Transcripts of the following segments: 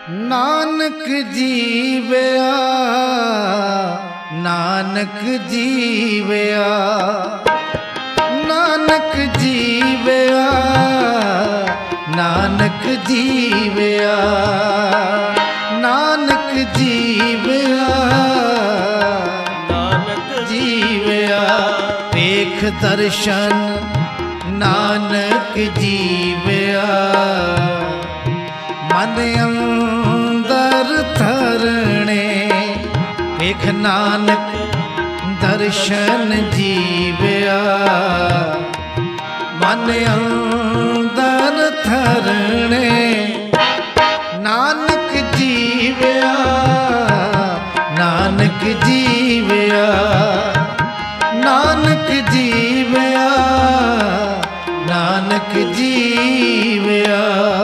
ਨਾਨਕ ਜੀਵਿਆ, ਨਾਨਕ ਜੀਵਿਆ, ਨਾਨਕ ਜੀਵਿਆ, ਨਾਨਕ ਜੀਵਿਆ, ਨਾਨਕ ਜੀਵਿਆ, ਨਾਨਕ ਜੀਵਿਆ। ਵੇਖ ਦਰਸ਼ਨ ਨਾਨਕ ਜੀਵਿਆ, ਮਨ ਅੰਦਰ ਧਰਣੇ। ਵੇਖ ਨਾਨਕ ਦਰਸ਼ਨ ਜੀਵਿਆ, ਮਨ ਅੰਦਰ ਧਰਣੇ। ਨਾਨਕ ਜੀਵਿਆ, ਨਾਨਕ ਜੀਵਿਆ, ਨਾਨਕ ਜੀਵਿਆ, ਨਾਨਕ ਜੀਵਿਆ।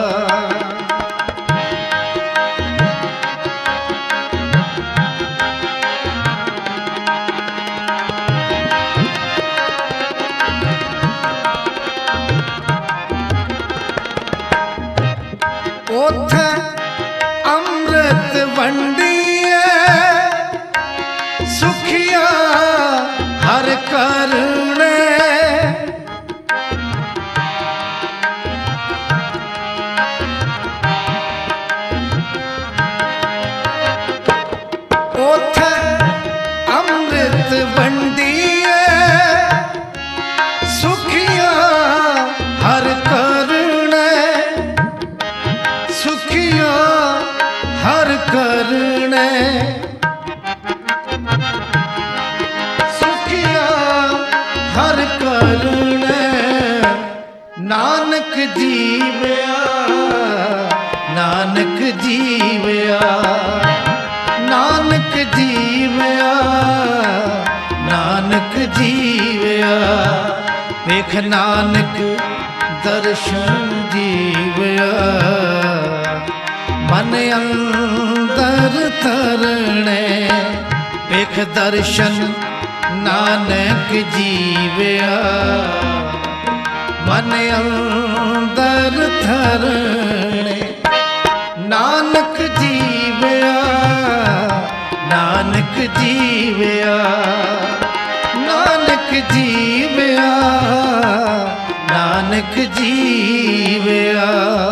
ਉਥੇ ਅੰਮ੍ਰਿਤ ਵੰਡੀਏ, ਸੁਖੀਆ ਹਰ ਕਰਨੇ। ਉਥੇ ਅੰਮ੍ਰਿਤ ਵੰਡੀਏ, ਸੁਖੀਆ ਹਰ ਕਰਨੇ। ਸੁਖੀਆ ਹਰ ਕਰਨੇ, ਸੁਖੀਆ ਹਰ ਕਰਨੇ। ਨਾਨਕ ਜੀਵਿਆ, ਨਾਨਕ ਜੀਵਿਆ, ਨਾਨਕ ਜੀਵਿਆ, ਨਾਨਕ ਜੀਵਿਆ। ਵੇਖ ਨਾਨਕ ਦਰਸ਼ਨ ਜੀਵਿਆ, ਮਨ ਅੰਦਰ ਧਰਣੇ। ਵੇਖ ਦਰਸ਼ਨ ਨਾਨਕ ਜੀਵਿਆ, ਮਨ ਅੰਦਰ ਧਰਣੇ। ਨਾਨਕ ਜੀਵਿਆ, ਨਾਨਕ ਜੀਵਿਆ, ਨਾਨਕ ਜੀਵਿਆ, ਨਾਨਕ ਜੀਵਿਆ।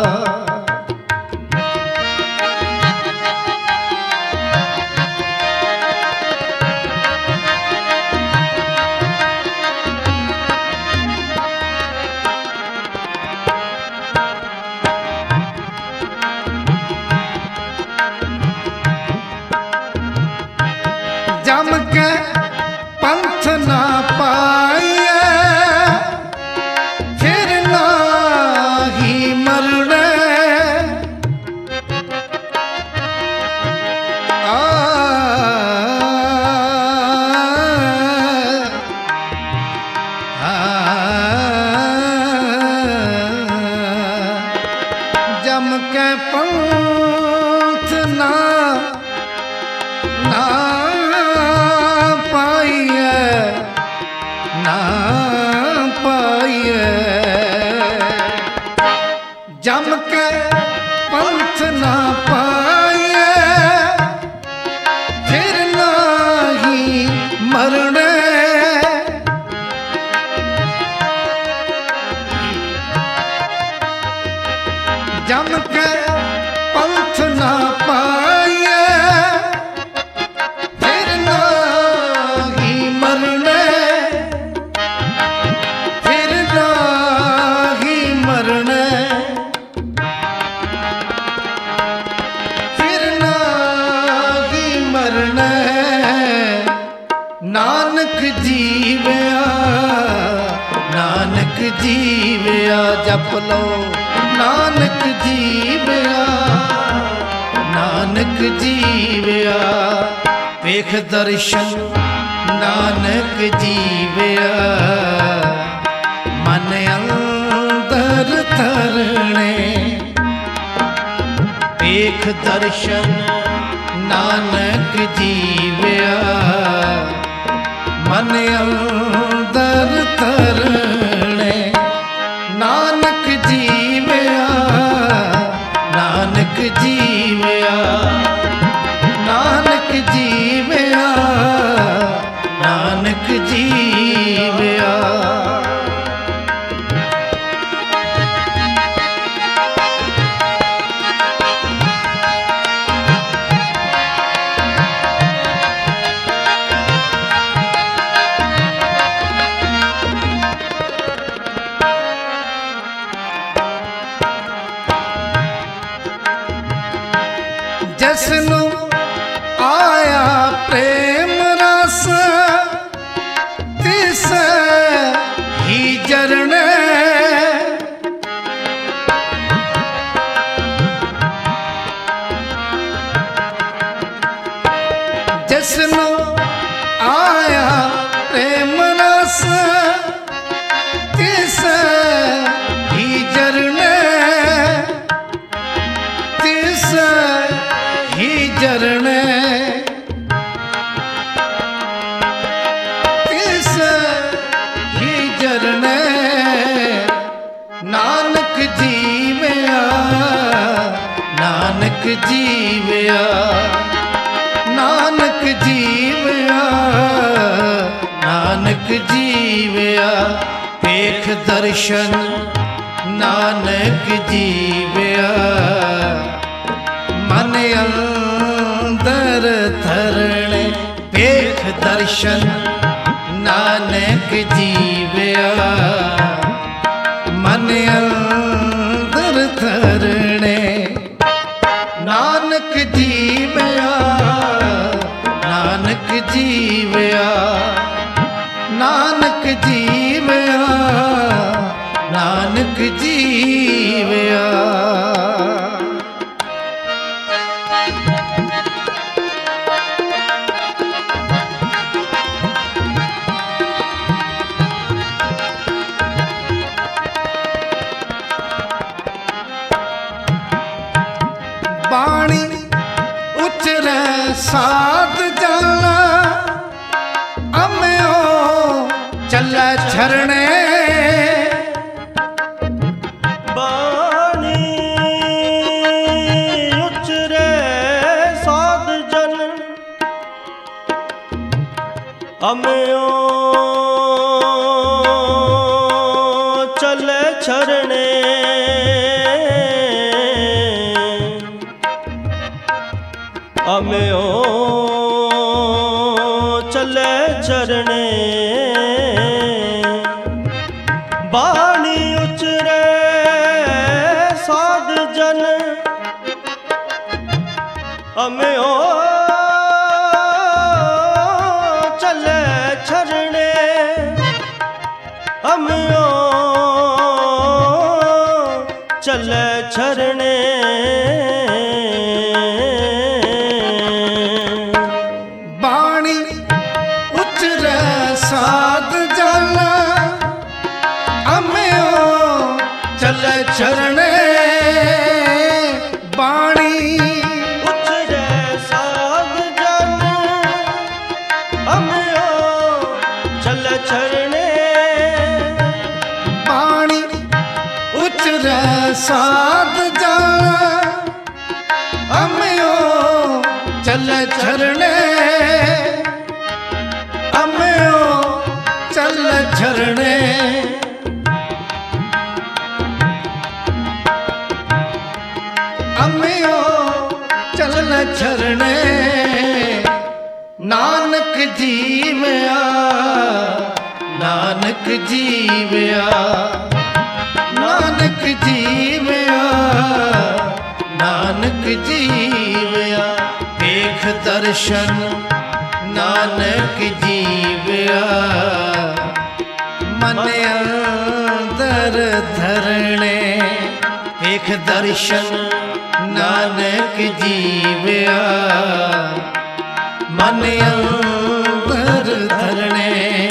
ਜਮ ਕੇ ਪੰਥ ਨਾ ਪਾਈਏ, ਫਿਰ ਨਾਹੀ ਮਰਨੇ। ਜਮ ਕੇ ਪੰਥ ਨਾ ਪਾਈਏ, ਨਾ ਪਾਈਏ। ਜਮ ਕੇ ਪੰਥ ਨਾ ਪਾਈਏ, ਫਿਰ ਨਾਹੀ ਮਰਨੇ। ਜਮ ਕੇ ਪੰਥ ਨਾ ਪਾਈਏ, ਫਿਰ ਨਾਹੀ ਮਰਨੇ। ਫਿਰ ਨਾਹੀ ਮਰਨੇ, ਫਿਰ ਨਾਹੀ ਮਰਨੇ। ਨਾਨਕ ਜੀਵਿਆ, ਨਾਨਕ ਜੀਵਿਆ। ਜਪ ਲਓ ਨਾਨਕ ਜੀਵਿਆ, ਨਾਨਕ ਜੀਵਿਆ। ਵੇਖ ਦਰਸ਼ਨ ਨਾਨਕ ਜੀਵਿਆ, ਮਨ ਅੰਦਰ ਧਰਣੇ। ਵੇਖ ਦਰਸ਼ਨ ਨਾਨਕ ਜੀਵਿਆ, ਮਨ ਅੰਦਰ ਧਰਣੇ। ਨਾਨਕ ਜੀਵਿਆ, ਨਾਨਕ ਜੀਵਿਆ ਨਾਨਕ ਜੀਵਿਆ ਨਾਨਕ ਜੀਵਿਆ। ਜਿਸਨੂੰ ਆਇਆ ਪ੍ਰੇਮ ਰਸ ਤਿਸ ਹੀ ਜਰਨੇ ਜਿਸਨੂੰ ਆਇਆ ਪ੍ਰੇਮ ਰਸ ਤਿਸ ਹੀ ਜਰਨੇ ਤਿਸ ਹੀ ਜਰਨੇ ਤਿਸ ਹੀ ਜਰਨੇ ਨਾਨਕ ਜੀਵਿਆ ਨਾਨਕ ਜੀਵਿਆ ਨਾਨਕ ਜੀਵਿਆ ਨਾਨਕ ਜੀਵਿਆ। ਵੇਖ ਦਰਸ਼ਨ ਨਾਨਕ ਜੀਵਿਆ ਮਨ ਅੰਦਰ ਧਰਣੇ ਵੇਖ ਦਰਸ਼ਨ ਨਾਨਕ ਜੀਵਿਆ ਮਨ ਅੰਦਰ ਧਰਣੇ ਨਾਨਕ ਜੀਵਿਆ ਨਾਨਕ ਜੀਵਿਆ ਨਾਨਕ ਜੀਵਿਆ ਨਾਨਕ ਜੀਵਿਆ। ਬਾਣੀ ਉਚਰੈ ਸਾਧ ਜਾਣਾ ਅਮਿਓ ਚੱਲੈ ਛਰਣੇ ਬਾਣੀ ਉਚਰੈ ਸਾਧ ਜਨ ਅਮਿਓ ਚੱਲੈ ਛਰਣੇ ਅਮਿਓ ਚੱਲੈ ਛਰਣੇ ਬਾਣੀ ਉਚਰੈ ਸਾਧ ਜਨ ਅਮਿਓ ਚੱਲੈ ਛਰਣੇ ਅਮਿਓ ਚੱਲੈ ਛਰਣੇ ਬਾਣੀ ਉਚਰੈ ਸਾਧ ਜਾਣਾ ਅਮਿਓ ਚੱਲੈ ਛਰਣੇ ਬਾਣੀ ਉਚਰੈ ਸਾਧ ਜਨ ਅਮਿਓ ਚੱਲੈ ਛਰਣੇ ਬਾਣੀ ਉਚਰੈ ਸਾਧ ਜਾਣਾ ਅਮਿਓ ਚੱਲੈ ਛਰਣੇ ਅਮਿਓ ਚੱਲੈ ਛਰਣੇ ਅਮਿਓ ਚੱਲੈ ਛਰਣੇ ਨਾਨਕ ਜੀਵਿਆ ਨਾਨਕ ਜੀਵਿਆ ਨਾਨਕ ਜੀਵਿਆ ਨਾਨਕ ਜੀਵਿਆ। ਵੇਖ ਦਰਸ਼ਨ ਨਾਨਕ ਜੀਵਿਆ ਮਨ ਅੰਦਰ ਧਰਣੇ ਵੇਖ ਦਰਸ਼ਨ ਨਾਨਕ ਜੀਵਿਆ ਮਨ ਅੰਦਰ ਧਰਣੇ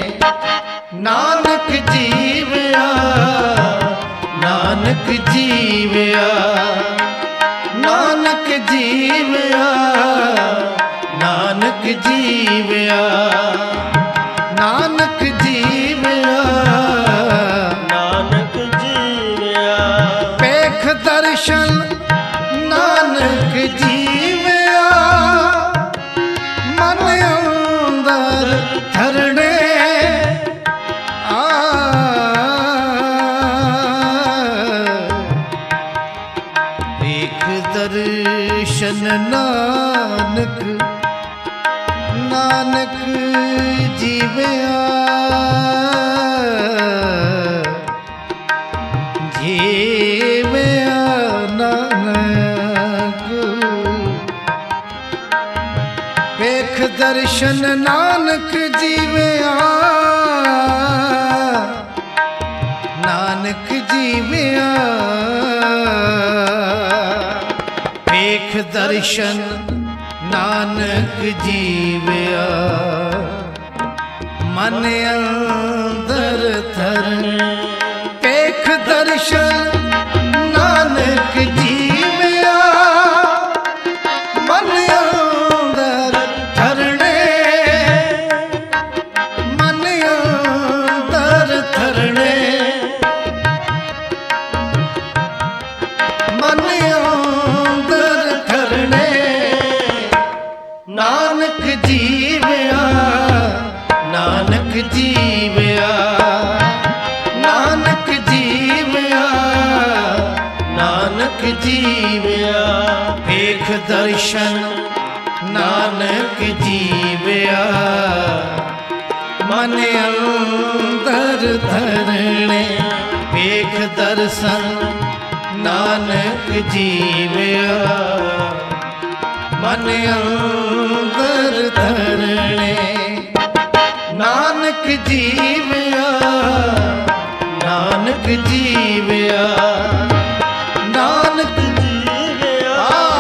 ਨਾਨਕ ਜੀਵਿਆ ਨਾਨਕ ਜੀਵਿਆ ਨਾਨਕ ਜੀਵਿਆ ਨਾਨਕ ਜੀਵਿਆ ਨਾਨਕ ਜੀਵਿਆ ਨਾਨਕ ਜੀਵਿਆ ਵੇਖ ਦਰਸ਼ਨ ਦਰਸ਼ਨ ਨਾਨਕ ਨਾਨਕ ਜੀਵਿਆ ਜੀਵਿਆ ਨਾਨਕ ਵੇਖ ਦਰਸ਼ਨ ਨਾਨਕ ਜੀਵਿਆ ਨਾਨਕ ਜੀਵਿਆ ਵੇਖ ਦਰਸ਼ਨ ਨਾਨਕ ਜੀਵਿਆ ਮਨ ਅੰਦਰ ਧਰਨ ਵੇਖ ਦਰਸ਼ਨ ਨਾਨਕ ਜੀਵਿਆ ਮਨ ਅੰਦਰ ਧਰਣੇ ਮਨ ਅੰਦਰ ਧਰਣੇ ਮਨ ਅੰਦਰ ਧਰਣੇ ਨਾਨਕ ਜੀਵਿਆ ਨਾਨਕ ਜੀਵਿਆ ਨਾਨਕ ਜੀਵਿਆ ਨਾਨਕ ਜੀਵਿਆ ਵੇਖ ਦਰਸ਼ਨ ਨਾਨਕ ਜੀਵਿਆ ਮਨ ਅੰਦਰ ਧਰਣੇ ਵੇਖ ਦਰਸ਼ਨ ਨਾਨਕ ਜੀਵਿਆ ਮਨ ਅੰਦਰ ਧਰਣੇ ਨਾਨਕ ਜੀਵਿਆ ਨਾਨਕ ਜੀਵਿਆ ਨਾਨਕ ਜੀਵਿਆ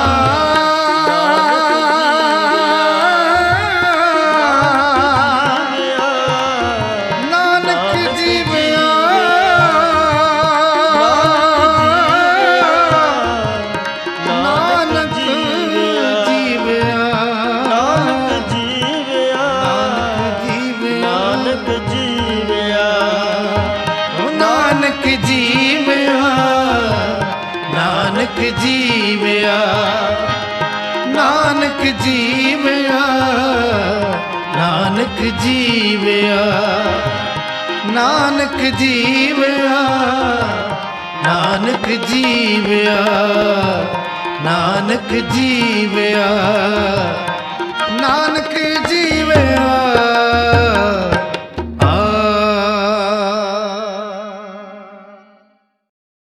ਨਾਨਕ ਜੀਵਿਆ ਨਾਨਕ ਜੀਵਿਆ ਨਾਨਕ ਜੀਵਿਆ ਨਾਨਕ ਜੀਵਿਆ ਨਾਨਕ ਜੀਵਿਆ ਨਾਨਕ ਜੀਵਿਆ ਨਾਨਕ ਜੀਵਿਆ ਨਾਨਕ ਜੀਵਿਆ ਨਾਨਕ ਜੀਵਿਆ ਨਾਨਕ ਜੀਵਿਆ